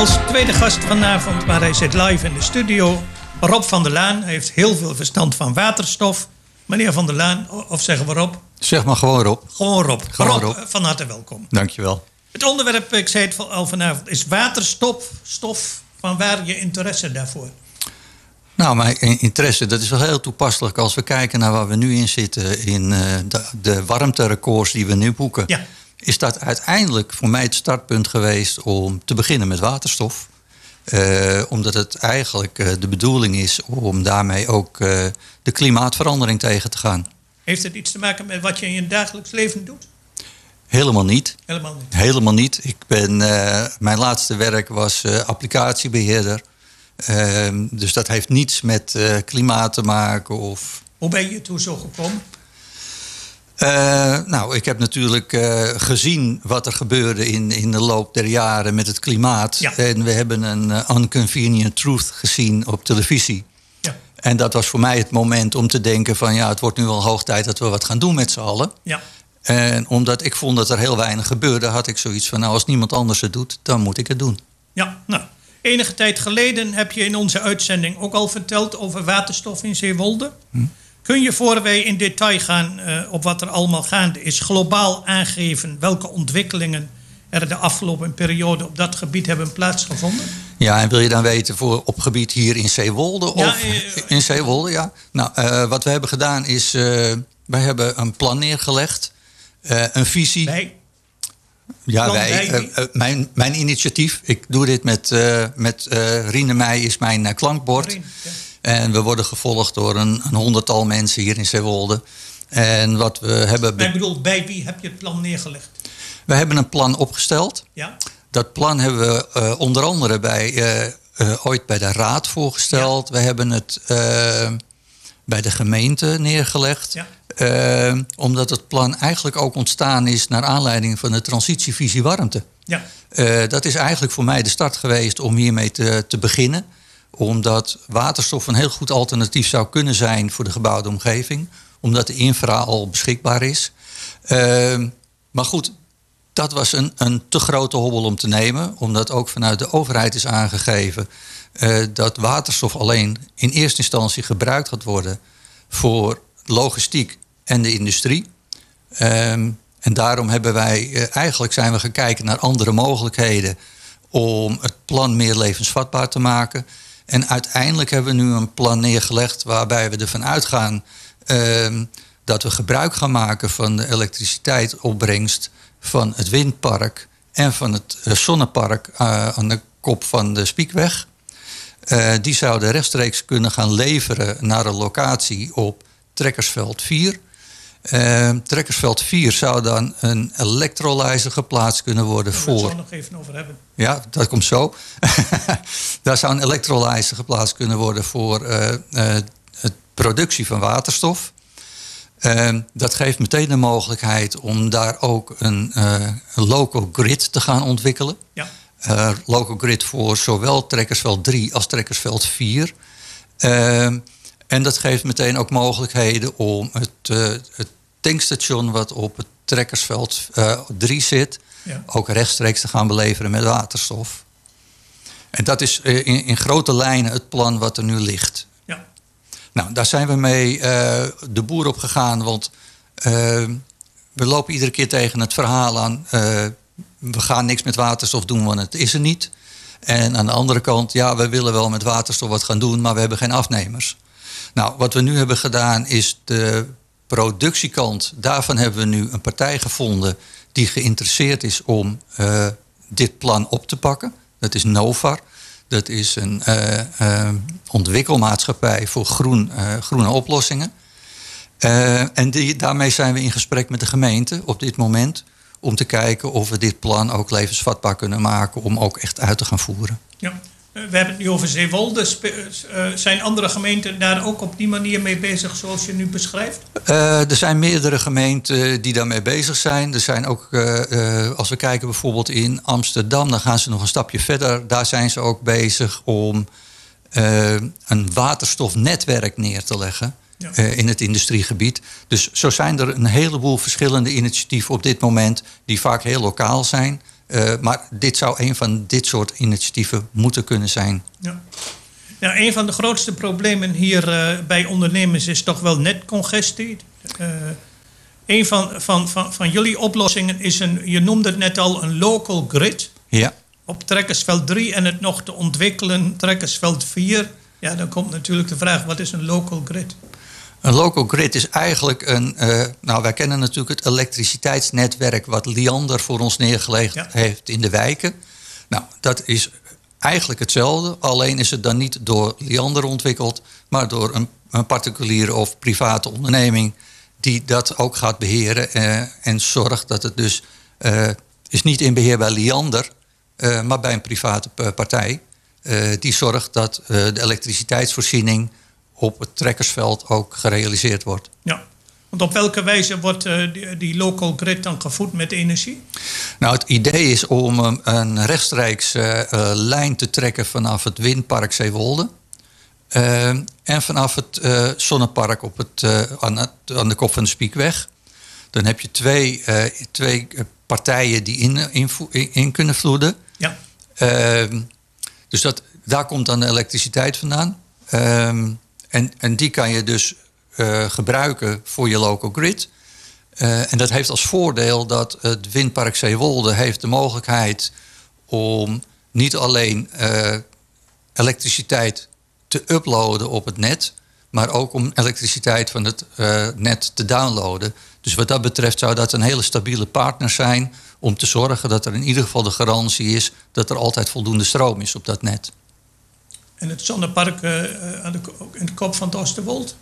Als tweede gast vanavond, maar hij zit live in de studio, Rob van der Laan. Hij heeft heel veel verstand van waterstof. Meneer van der Laan, of zeggen we Rob? Zeg maar gewoon Rob. Gewoon Rob. Gewoon Rob, Rob. van harte welkom. Dankjewel. Het onderwerp, ik zei het al vanavond, is waterstof. Stof, van waar je interesse daarvoor? Nou, mijn interesse, dat is wel heel toepasselijk als we kijken naar waar we nu in zitten. In de warmterecords die we nu boeken. Ja. Is dat uiteindelijk voor mij het startpunt geweest om te beginnen met waterstof. Omdat het eigenlijk de bedoeling is om daarmee ook de klimaatverandering tegen te gaan. Heeft het iets te maken met wat je in je dagelijks leven doet? Helemaal niet. Helemaal niet. Helemaal niet. Mijn laatste werk was applicatiebeheerder. Dus dat heeft niets met klimaat te maken. Hoe ben je toe zo gekomen? Nou, ik heb natuurlijk gezien wat er gebeurde in de loop der jaren met het klimaat. Ja. En we hebben een Inconvenient Truth gezien op televisie. Ja. En dat was voor mij het moment om te denken van het wordt nu wel hoog tijd dat we wat gaan doen met z'n allen. Ja. En omdat ik vond dat er heel weinig gebeurde, had ik zoiets van als niemand anders het doet, dan moet ik het doen. Ja, nou, enige tijd geleden heb je in onze uitzending ook al verteld over waterstof in Zeewolde. Kun je, voor wij in detail gaan op wat er allemaal gaande is, globaal aangeven welke ontwikkelingen er de afgelopen periode op dat gebied hebben plaatsgevonden? Ja, en wil je dan weten op gebied hier in Zeewolde? Ja, of in Zeewolde, ja. Nou, wat we hebben gedaan is, wij hebben een plan neergelegd, een visie. Mijn initiatief. Ik doe dit met Riene Meij is mijn klankbord. En we worden gevolgd door een 100-tal mensen hier in Zeewolde. En wat we hebben. Ik bedoel, bij wie heb je het plan neergelegd? We hebben een plan opgesteld. Ja. Dat plan hebben we onder andere ooit bij de raad voorgesteld. Ja. We hebben het bij de gemeente neergelegd. Ja. Omdat het plan eigenlijk ook ontstaan is naar aanleiding van de transitievisie warmte. Ja. Dat is eigenlijk voor mij de start geweest om hiermee te beginnen. Omdat waterstof een heel goed alternatief zou kunnen zijn voor de gebouwde omgeving. Omdat de infra al beschikbaar is. Maar goed, dat was een te grote hobbel om te nemen. Omdat ook vanuit de overheid is aangegeven dat waterstof alleen in eerste instantie gebruikt gaat worden voor logistiek en de industrie. En daarom zijn we gaan kijken naar andere mogelijkheden om het plan meer levensvatbaar te maken. En uiteindelijk hebben we nu een plan neergelegd waarbij we ervan uitgaan dat we gebruik gaan maken van de elektriciteitsopbrengst van het windpark en van het zonnepark aan de kop van de Spiekweg. Die zouden rechtstreeks kunnen gaan leveren naar een locatie op Trekkersveld 4. Trekkersveld 4 zou dan een electrolyzer geplaatst kunnen worden voor. Daar zal ik nog even over hebben. Ja, dat komt zo. Daar zou een electrolyzer geplaatst kunnen worden voor het productie van waterstof. Dat geeft meteen de mogelijkheid om daar ook een local grid te gaan ontwikkelen. Ja. Local grid voor zowel Trekkersveld 3 als Trekkersveld 4. En dat geeft meteen ook mogelijkheden om het tankstation wat op het Trekkersveld 3 zit, ook rechtstreeks te gaan beleveren met waterstof. En dat is in grote lijnen het plan wat er nu ligt. Ja. Nou, daar zijn we mee de boer op gegaan, want we lopen iedere keer tegen het verhaal aan. We gaan niks met waterstof doen, want het is er niet. En aan de andere kant, we willen wel met waterstof wat gaan doen, maar we hebben geen afnemers. Nou, wat we nu hebben gedaan is de productiekant. Daarvan hebben we nu een partij gevonden die geïnteresseerd is om dit plan op te pakken. Dat is Novar. Dat is een ontwikkelmaatschappij voor groene oplossingen. En daarmee zijn we in gesprek met de gemeente op dit moment om te kijken of we dit plan ook levensvatbaar kunnen maken om ook echt uit te gaan voeren. Ja. We hebben het nu over Zeewolde. Zijn andere gemeenten daar ook op die manier mee bezig zoals je nu beschrijft? Er zijn meerdere gemeenten die daarmee bezig zijn. Er zijn ook, als we kijken bijvoorbeeld in Amsterdam, dan gaan ze nog een stapje verder. Daar zijn ze ook bezig om een waterstofnetwerk neer te leggen. Ja. In het industriegebied. Dus zo zijn er een heleboel verschillende initiatieven op dit moment die vaak heel lokaal zijn. Maar dit zou een van dit soort initiatieven moeten kunnen zijn. Ja. Nou, een van de grootste problemen hier bij ondernemers is toch wel netcongestie. Een van jullie oplossingen is je noemde het net al, een local grid. Ja. Op trekkersveld 3 en het nog te ontwikkelen trekkersveld 4. Ja, dan komt natuurlijk de vraag, wat is een local grid? Een local grid is eigenlijk wij kennen natuurlijk het elektriciteitsnetwerk wat Liander voor ons neergelegd heeft in de wijken. Nou, dat is eigenlijk hetzelfde. Alleen is het dan niet door Liander ontwikkeld, maar door een particuliere of private onderneming die dat ook gaat beheren en zorgt dat het dus is niet in beheer bij Liander, maar bij een private partij. Die zorgt dat de elektriciteitsvoorziening op het trekkersveld ook gerealiseerd wordt. Ja, want op welke wijze wordt die local grid dan gevoed met energie? Nou, het idee is om een rechtstreeks lijn te trekken vanaf het windpark Zeewolde. En vanaf het zonnepark aan de kop van de Spiekweg. Dan heb je twee partijen die in kunnen vloeden. Ja. Dus daar komt dan de elektriciteit vandaan. En die kan je dus gebruiken voor je local grid. En dat heeft als voordeel dat het windpark Zeewolde heeft de mogelijkheid om niet alleen elektriciteit te uploaden op het net, maar ook om elektriciteit van het net te downloaden. Dus wat dat betreft zou dat een hele stabiele partner zijn om te zorgen dat er in ieder geval de garantie is dat er altijd voldoende stroom is op dat net. En het zonnepark in de kop van het Oosterwold?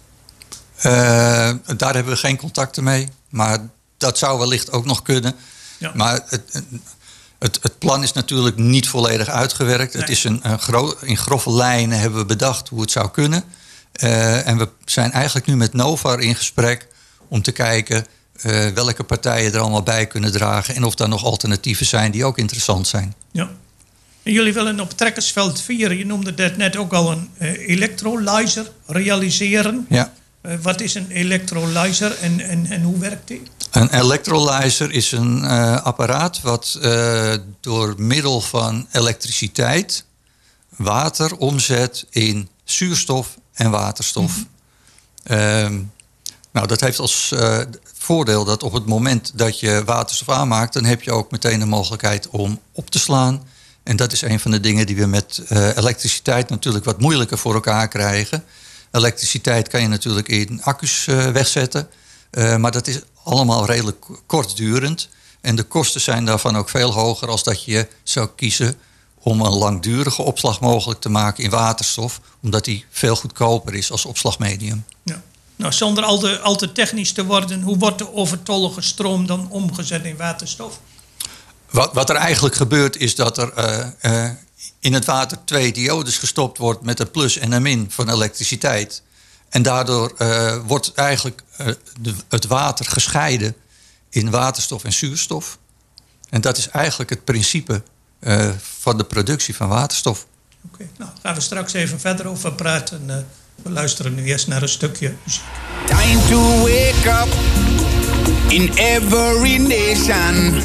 Daar hebben we geen contacten mee, maar dat zou wellicht ook nog kunnen. Ja. Maar het plan is natuurlijk niet volledig uitgewerkt. Nee. Het is in grove lijnen hebben we bedacht hoe het zou kunnen. En we zijn eigenlijk nu met Novar in gesprek om te kijken welke partijen er allemaal bij kunnen dragen en of daar nog alternatieven zijn die ook interessant zijn. Ja. En jullie willen op trekkersveld 4, je noemde dat net ook al, een electrolyzer realiseren. Ja. Wat is een electrolyzer en hoe werkt die? Een electrolyzer is een apparaat wat door middel van elektriciteit water omzet in zuurstof en waterstof. Mm-hmm. Dat heeft als voordeel dat op het moment dat je waterstof aanmaakt, dan heb je ook meteen de mogelijkheid om op te slaan. En dat is een van de dingen die we met elektriciteit natuurlijk wat moeilijker voor elkaar krijgen. Elektriciteit kan je natuurlijk in accu's wegzetten. Maar dat is allemaal redelijk kortdurend. En de kosten zijn daarvan ook veel hoger als dat je zou kiezen om een langdurige opslag mogelijk te maken in waterstof. Omdat die veel goedkoper is als opslagmedium. Ja. Nou, zonder al te technisch te worden, hoe wordt de overtollige stroom dan omgezet in waterstof? Wat er eigenlijk gebeurt is dat er in het water 2 diodes gestopt wordt met een plus en een min van elektriciteit. En daardoor wordt eigenlijk het water gescheiden in waterstof en zuurstof. En dat is eigenlijk het principe van de productie van waterstof. Oké, nou gaan we straks even verder over praten. We luisteren nu eerst naar een stukje muziek. Time to wake up in every nation.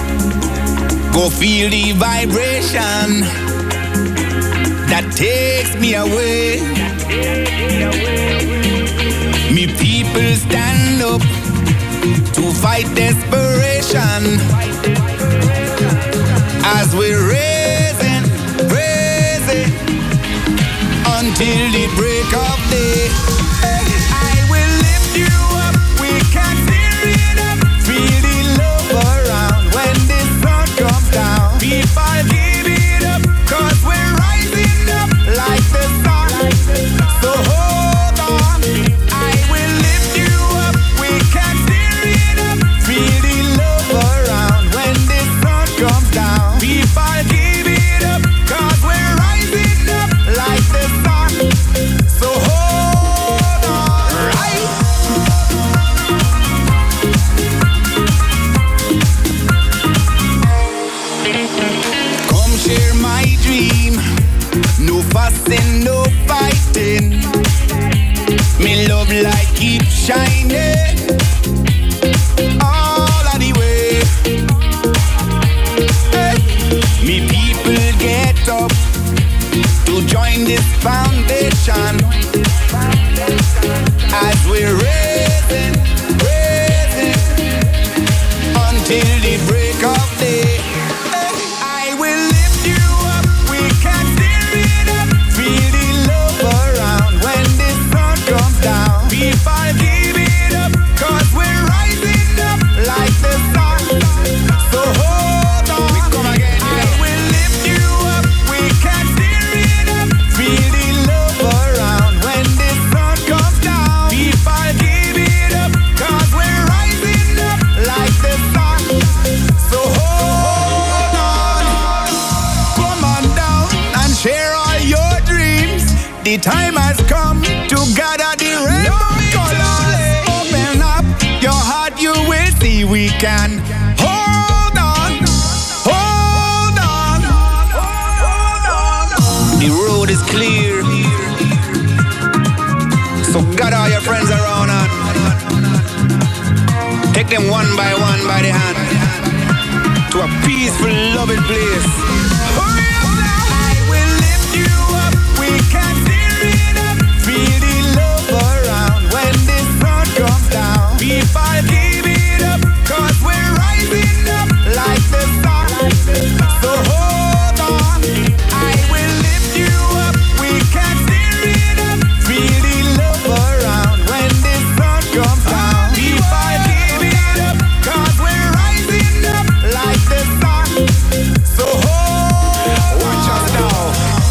Go feel the vibration that takes me away. Me people stand up to fight desperation as we're raising until the break of day. I will lift you up, we can steer it up, feel the love around when the sun comes down. People give it up, 'cause we're rising up like the sun. So hold on, I will lift you up, we can steer it up, feel the love around when the sun comes down. People give it up, 'cause we're rising up like the sun. So hold on, right? Come share my dream. No fussing, no fighting. Me love light keep shining all of the way. Hey. join this foundation as we're raising until the break of day. I will lift you up, we can steer it up, feel the love around when the sun comes down. People give it up, cause we're rising up like the sun. So hold on, we come again. I will lift you up, we can steer it up, feel the love around when the sun comes down. People give it up, cause we're rising up like the sun. So hold on, come on down and share all your dreams. The time has come to gather the rainbow colors. Open up your heart, you will see we can. Hold on, hold on, hold on. The road is clear, so gather all your friends around and take them one by the hand to a peaceful, loving place. Hurry up now. I will lift you up, we can steer it up, feel the love around when the sun comes down. People give it up, cause we're rising up like the sun. So hold on, I will lift you up, we can steer it up, feel the love around when the sun comes down. People give it up, cause we're rising up like the sun. So hold, watch us now.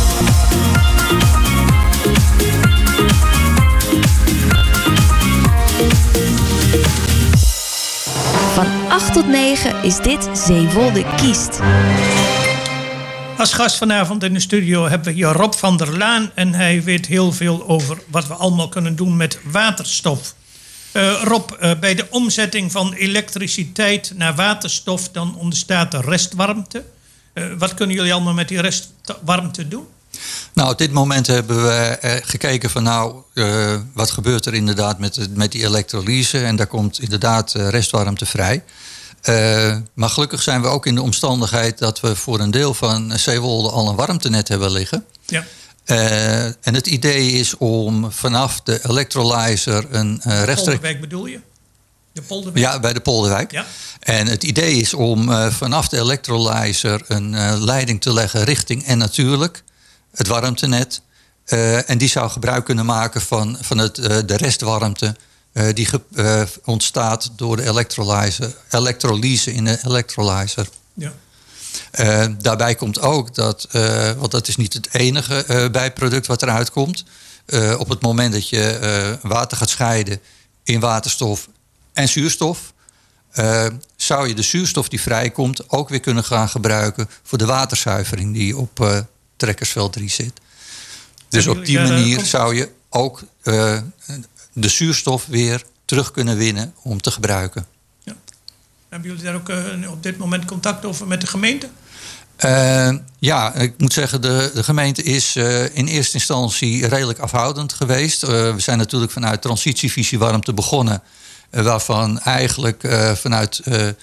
Van 8 tot 9 is dit Zeewolde Kiest. Als gast vanavond in de studio hebben we hier Rob van der Laan. En hij weet heel veel over wat we allemaal kunnen doen met waterstof. Rob, bij de omzetting van elektriciteit naar waterstof, dan ontstaat er restwarmte. Wat kunnen jullie allemaal met die restwarmte doen? Nou, op dit moment hebben we gekeken van wat gebeurt er inderdaad met die elektrolyse. En daar komt inderdaad restwarmte vrij. Maar gelukkig zijn we ook in de omstandigheid dat we voor een deel van Zeewolde al een warmtenet hebben liggen. Ja. En het idee is om vanaf de electrolyzer een rechtstreeks... Polderwijk bedoel je? De Polderwijk? Ja, bij de Polderwijk. Ja. En het idee is om vanaf de electrolyzer een leiding te leggen richting en natuurlijk het warmtenet. En die zou gebruik kunnen maken van de restwarmte die ontstaat door de elektrolyse in de electrolyzer. Ja. Daarbij komt ook dat, want dat is niet het enige bijproduct wat eruit komt. Op het moment dat je water gaat scheiden in waterstof en zuurstof, zou je de zuurstof die vrijkomt ook weer kunnen gaan gebruiken voor de waterzuivering die op trekkersveld 3 zit. Dus op die manier zou je ook de zuurstof weer terug kunnen winnen om te gebruiken. Ja. Hebben jullie daar ook op dit moment contact over met de gemeente? Ja, ik moet zeggen, de gemeente is in eerste instantie redelijk afhoudend geweest. We zijn natuurlijk vanuit transitievisie warmte begonnen, waarvan eigenlijk vanuit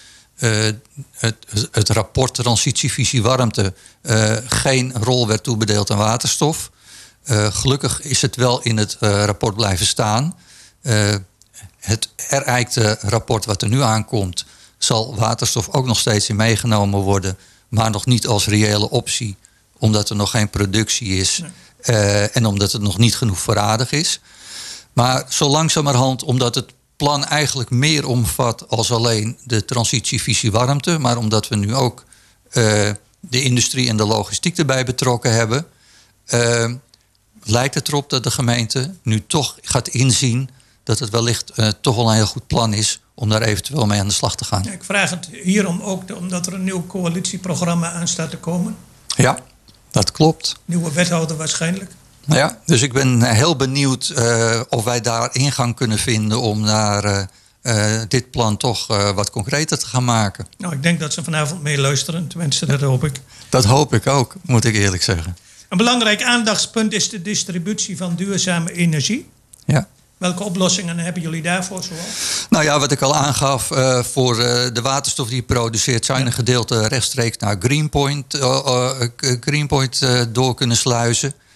het rapport transitievisie warmte geen rol werd toebedeeld aan waterstof. Gelukkig is het wel in het rapport blijven staan. Het ereikte rapport wat er nu aankomt, zal waterstof ook nog steeds in meegenomen worden, maar nog niet als reële optie, omdat er nog geen productie is. Nee. En omdat het nog niet genoeg voorradig is. Maar zo langzamerhand, omdat het plan eigenlijk meer omvat als alleen de transitievisie warmte, maar omdat we nu ook de industrie en de logistiek erbij betrokken hebben, lijkt het erop dat de gemeente nu toch gaat inzien dat het wellicht toch wel een heel goed plan is om daar eventueel mee aan de slag te gaan. Ja, ik vraag het hierom ook omdat er een nieuw coalitieprogramma aan staat te komen. Ja, dat klopt. Nieuwe wethouder waarschijnlijk. Ja, dus ik ben heel benieuwd of wij daar ingang kunnen vinden om naar dit plan toch wat concreter te gaan maken. Nou, ik denk dat ze vanavond meeluisteren. Tenminste, dat hoop ik. Dat hoop ik ook, moet ik eerlijk zeggen. Een belangrijk aandachtspunt is de distributie van duurzame energie. Ja. Welke oplossingen hebben jullie daarvoor zoal? Nou ja, wat ik al aangaf, voor de waterstof die je produceert, zou je een gedeelte rechtstreeks naar Greenpoint door kunnen sluizen.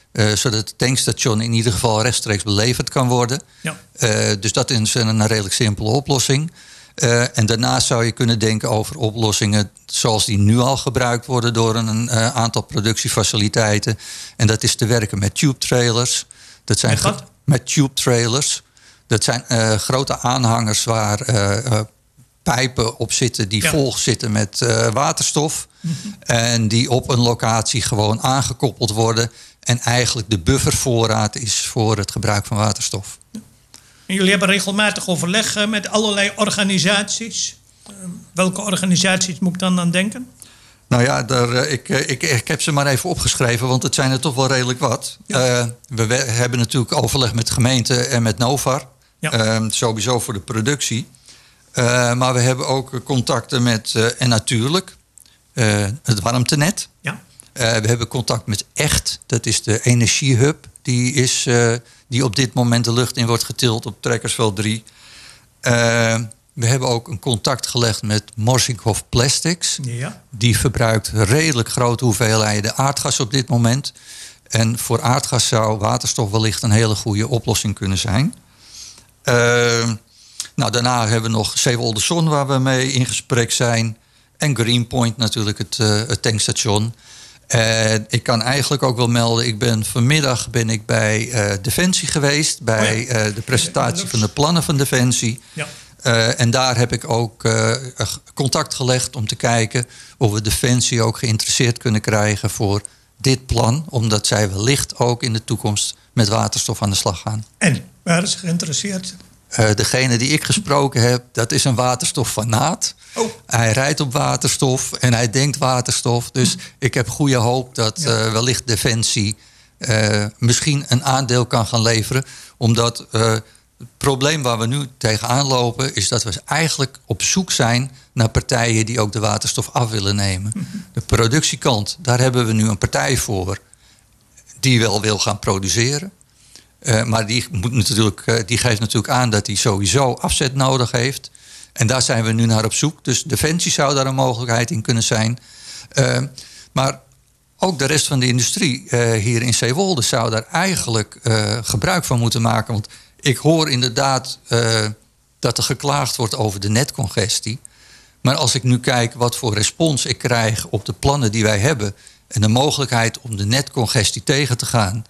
zodat het tankstation in ieder geval rechtstreeks beleverd kan worden. Ja. Dus dat is een redelijk simpele oplossing. En daarnaast zou je kunnen denken over oplossingen zoals die nu al gebruikt worden door een aantal productiefaciliteiten. En dat is te werken met tube trailers. Dat zijn met tube trailers. Dat zijn grote aanhangers waar pijpen op zitten die vol zitten met waterstof. Mm-hmm. En die op een locatie gewoon aangekoppeld worden. En eigenlijk de buffervoorraad is voor het gebruik van waterstof. En jullie hebben regelmatig overleg met allerlei organisaties. Welke organisaties moet ik dan aan denken? Nou ja, ik heb ze maar even opgeschreven, want het zijn er toch wel redelijk wat. Ja. We hebben natuurlijk overleg met gemeenten en met Novar. Ja. Sowieso voor de productie. Maar we hebben ook contacten met, en natuurlijk, het warmtenet. Ja. We hebben contact met ECHT, dat is de energiehub. Die op dit moment de lucht in wordt getild op Trekkersveld 3. We hebben ook een contact gelegd met Morsinghoff Plastics. Ja. Die verbruikt redelijk grote hoeveelheden aardgas op dit moment. En voor aardgas zou waterstof wellicht een hele goede oplossing kunnen zijn. Daarna hebben we nog Zeewolde-Zon waar we mee in gesprek zijn. En Greenpoint natuurlijk, het tankstation. Ik kan eigenlijk ook wel melden, vanmiddag ben ik bij Defensie geweest. Bij de presentatie van de plannen van Defensie. Ja. En daar heb ik ook contact gelegd om te kijken of we Defensie ook geïnteresseerd kunnen krijgen voor dit plan. Omdat zij wellicht ook in de toekomst met waterstof aan de slag gaan. En waar is geïnteresseerd? Degene die ik gesproken heb, dat is een waterstoffanaat. Oh. Hij rijdt op waterstof en hij denkt waterstof. Dus ik heb goede hoop dat wellicht Defensie misschien een aandeel kan gaan leveren. Omdat het probleem waar we nu tegenaan lopen is dat we eigenlijk op zoek zijn naar partijen die ook de waterstof af willen nemen. Mm-hmm. De productiekant, daar hebben we nu een partij voor die wel wil gaan produceren. Maar die geeft natuurlijk aan dat hij sowieso afzet nodig heeft. En daar zijn we nu naar op zoek. Dus Defensie zou daar een mogelijkheid in kunnen zijn. Maar ook de rest van de industrie hier in Zeewolde zou daar eigenlijk gebruik van moeten maken. Want ik hoor inderdaad dat er geklaagd wordt over de netcongestie. Maar als ik nu kijk wat voor respons ik krijg op de plannen die wij hebben en de mogelijkheid om de netcongestie tegen te gaan,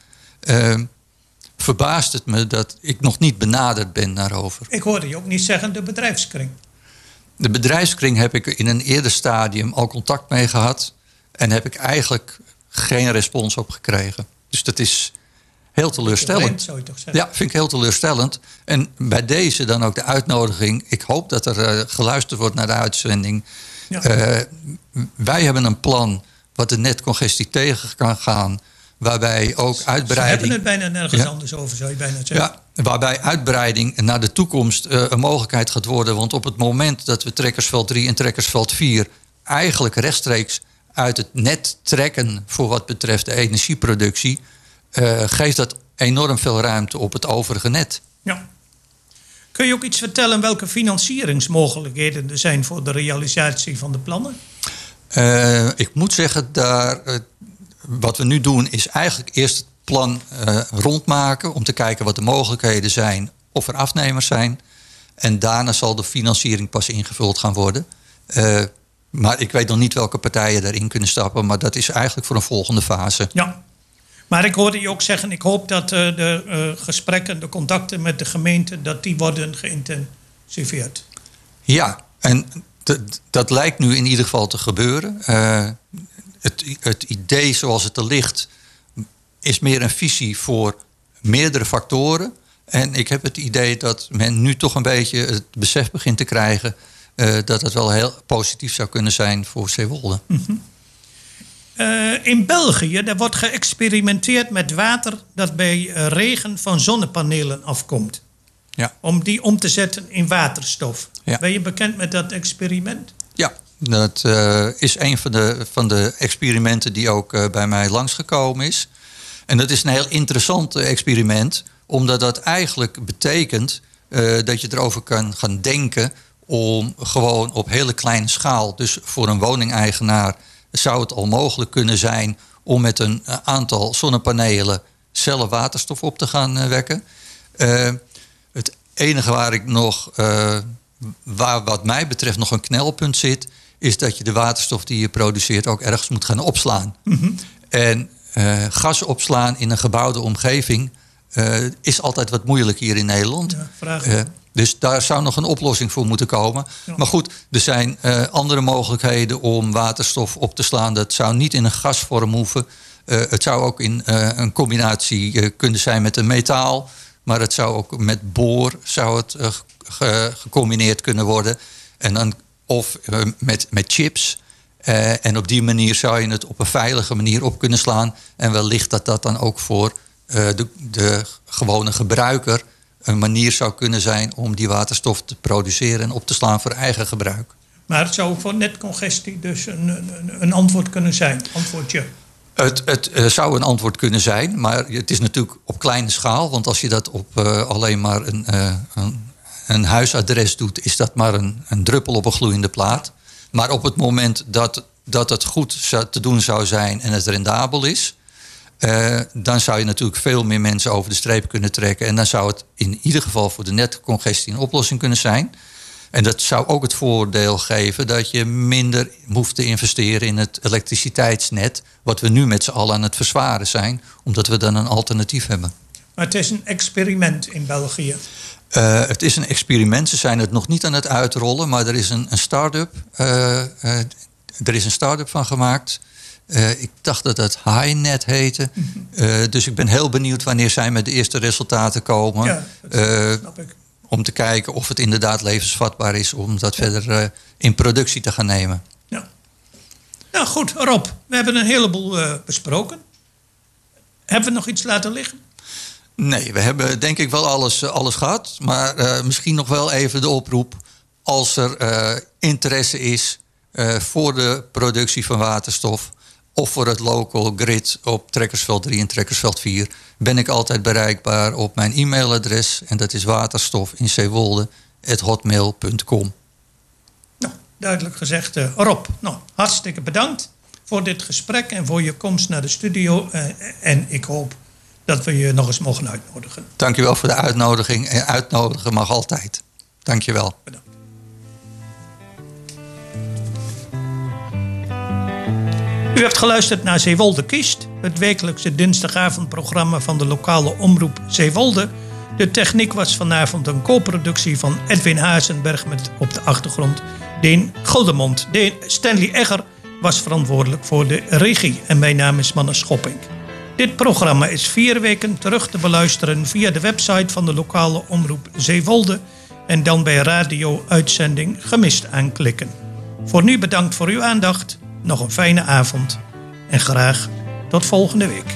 verbaast het me dat ik nog niet benaderd ben daarover. Ik hoorde je ook niet zeggen de bedrijfskring. De bedrijfskring heb ik in een eerder stadium al contact mee gehad en heb ik eigenlijk geen respons op gekregen. Dus dat is heel teleurstellend. Zou je toch zeggen? Ja, vind ik heel teleurstellend. En bij deze dan ook de uitnodiging. Ik hoop dat er geluisterd wordt naar de uitzending. Ja. Wij hebben een plan wat de netcongestie tegen kan gaan. Waarbij ook uitbreiding. We hebben het bijna nergens anders over, zou je bijna zeggen. Ja, waarbij uitbreiding naar de toekomst een mogelijkheid gaat worden. Want op het moment dat we Trekkersveld 3 en Trekkersveld 4 eigenlijk rechtstreeks uit het net trekken voor wat betreft de energieproductie, geeft dat enorm veel ruimte op het overige net. Ja. Kun je ook iets vertellen welke financieringsmogelijkheden er zijn voor de realisatie van de plannen? Ik moet zeggen, wat we nu doen is eigenlijk eerst het plan rondmaken om te kijken wat de mogelijkheden zijn, of er afnemers zijn. En daarna zal de financiering pas ingevuld gaan worden. Maar ik weet nog niet welke partijen daarin kunnen stappen, maar dat is eigenlijk voor een volgende fase. Ja. Maar ik hoorde je ook zeggen, ik hoop dat de gesprekken, de contacten met de gemeente, dat die worden geïntensiveerd. Ja, en dat lijkt nu in ieder geval te gebeuren. Het idee zoals het er ligt is meer een visie voor meerdere factoren. En ik heb het idee dat men nu toch een beetje het besef begint te krijgen dat het wel heel positief zou kunnen zijn voor Zeewolde. Mm-hmm. In België daar wordt geëxperimenteerd met water dat bij regen van zonnepanelen afkomt. Ja. Om die om te zetten in waterstof. Ja. Ben je bekend met dat experiment? Ja, dat is een van de experimenten die ook bij mij langsgekomen is. En dat is een heel interessant experiment, omdat dat eigenlijk betekent dat je erover kan gaan denken om gewoon op hele kleine schaal, dus voor een woningeigenaar zou het al mogelijk kunnen zijn om met een aantal zonnepanelen zelf waterstof op te gaan wekken. Het enige waar ik nog, waar wat mij betreft nog een knelpunt zit, is dat je de waterstof die je produceert ook ergens moet gaan opslaan. Mhm. En gas opslaan in een gebouwde omgeving is altijd wat moeilijk hier in Nederland. Dus daar zou nog een oplossing voor moeten komen. Ja. Maar goed, er zijn andere mogelijkheden om waterstof op te slaan. Dat zou niet in een gasvorm hoeven. Het zou ook in een combinatie kunnen zijn met een metaal. Maar het zou ook met boor gecombineerd kunnen worden. En dan, of met chips. En op die manier zou je het op een veilige manier op kunnen slaan. En wellicht dat dan ook voor de gewone gebruiker een manier zou kunnen zijn om die waterstof te produceren en op te slaan voor eigen gebruik. Maar het zou voor netcongestie dus een antwoord kunnen zijn, antwoordje. Het zou een antwoord kunnen zijn, maar het is natuurlijk op kleine schaal. Want als je dat op alleen maar een huisadres doet, is dat maar een druppel op een gloeiende plaat. Maar op het moment dat het goed te doen zou zijn en het rendabel is, dan zou je natuurlijk veel meer mensen over de streep kunnen trekken. En dan zou het in ieder geval voor de netcongestie een oplossing kunnen zijn. En dat zou ook het voordeel geven dat je minder hoeft te investeren in het elektriciteitsnet, wat we nu met z'n allen aan het verzwaren zijn, omdat we dan een alternatief hebben. Maar het is een experiment in België. Het is een experiment. Ze zijn het nog niet aan het uitrollen, maar er is een start-up. Er is een start-up van gemaakt. Ik dacht dat het HiNet heette. Dus ik ben heel benieuwd wanneer zij met de eerste resultaten komen. Ja, dat snap ik. Om te kijken of het inderdaad levensvatbaar is om dat verder in productie te gaan nemen. Ja. Nou goed, Rob, we hebben een heleboel besproken. Hebben we nog iets laten liggen? Nee, we hebben denk ik wel alles gehad. Maar misschien nog wel even de oproep. Als er interesse is voor de productie van waterstof, of voor het local grid op Trekkersveld 3 en Trekkersveld 4... ben ik altijd bereikbaar op mijn e-mailadres. En dat is waterstofinzeewolde@hotmail.com. Nou, duidelijk gezegd, Rob. Nou, hartstikke bedankt voor dit gesprek en voor je komst naar de studio. En ik hoop dat we je nog eens mogen uitnodigen. Dank je wel voor de uitnodiging. En uitnodigen mag altijd. Dank je wel. Bedankt. U hebt geluisterd naar Zeewolde Kiest, het wekelijkse dinsdagavondprogramma van de lokale omroep Zeewolde. De techniek was vanavond een co-productie van Edwin Hazenberg met op de achtergrond Deen Goldemond. Stanley Egger was verantwoordelijk voor de regie en mijn naam is Manne Schopping. Dit programma is 4 weken terug te beluisteren via de website van de lokale omroep Zeewolde en dan bij radio-uitzending gemist aanklikken. Voor nu bedankt voor uw aandacht. Nog een fijne avond en graag tot volgende week.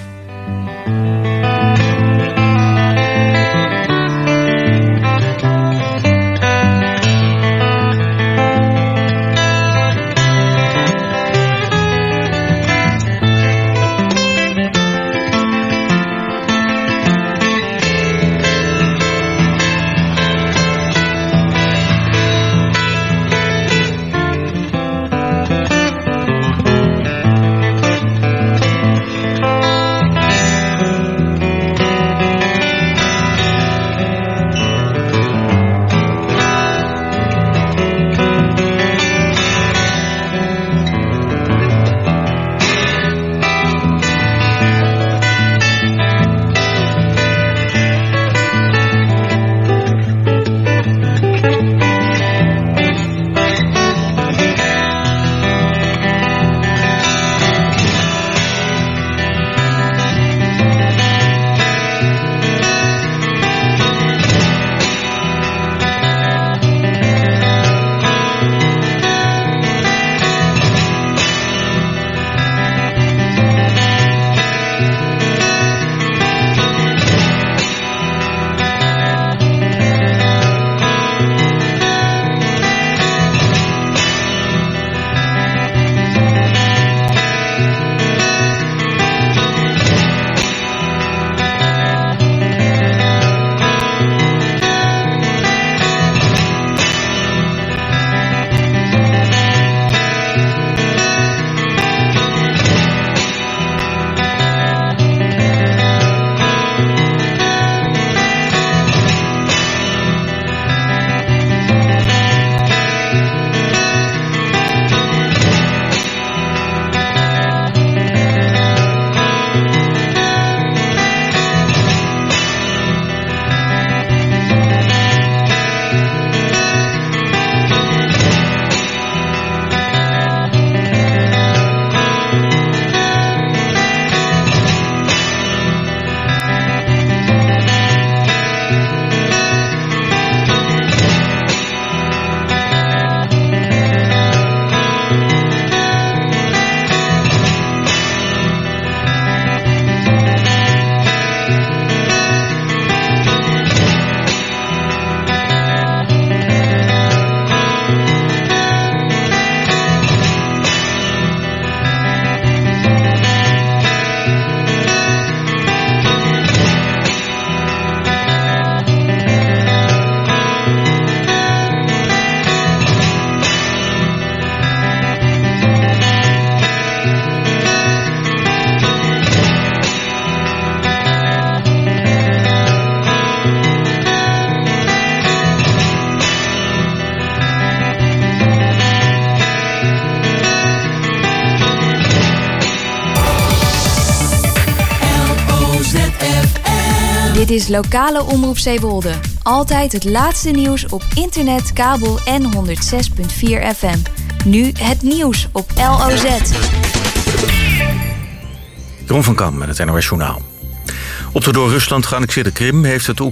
Dit is lokale omroep Zeewolde. Altijd het laatste nieuws op internet, kabel en 106.4 FM. Nu het nieuws op LOZ. Jeroen van Kam met het NOS Journaal. Op de door Rusland geannexeerde Krim heeft het